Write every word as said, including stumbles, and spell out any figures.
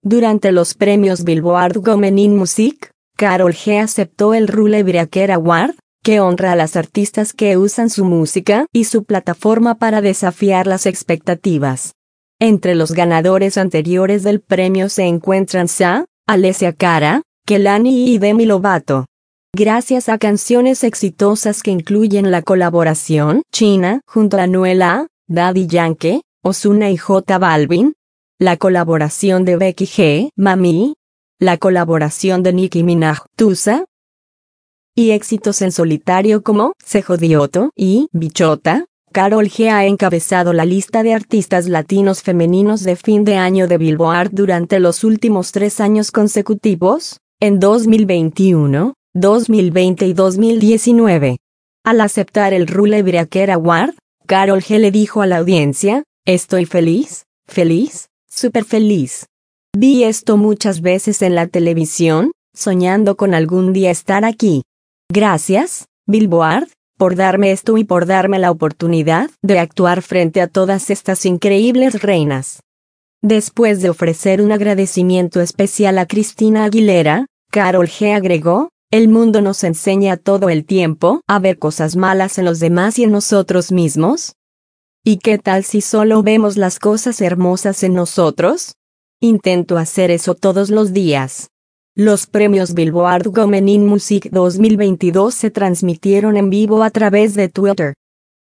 Durante los premios Billboard Women in Music, Karol G aceptó el Rule Breaker Award, que honra a las artistas que usan su música y su plataforma para desafiar las expectativas. Entre los ganadores anteriores del premio se encuentran Sa, Alessia Cara, Kehlani y Demi Lovato. Gracias a canciones exitosas que incluyen la colaboración China junto a Anuel A, Daddy Yankee, Ozuna y J Balvin, la colaboración de Becky G, Mami, la colaboración de Nicki Minaj, Tusa, y éxitos en solitario como Se Jodioto y Bichota, Karol G ha encabezado la lista de artistas latinos femeninos de fin de año de Billboard durante los últimos tres años consecutivos, en dos mil veintiuno, dos mil veinte y dos mil diecinueve. Al aceptar el Rule Breaker Award, Karol G le dijo a la audiencia, "Estoy feliz, feliz, súper feliz. Vi esto muchas veces en la televisión, soñando con algún día estar aquí. Gracias, Billboard, por darme esto y por darme la oportunidad de actuar frente a todas estas increíbles reinas". Después de ofrecer un agradecimiento especial a Christina Aguilera, Karol G agregó, "El mundo nos enseña todo el tiempo a ver cosas malas en los demás y en nosotros mismos. ¿Y qué tal si solo vemos las cosas hermosas en nosotros? Intento hacer eso todos los días". Los premios Billboard Women in Music dos mil veintidós se transmitieron en vivo a través de Twitter.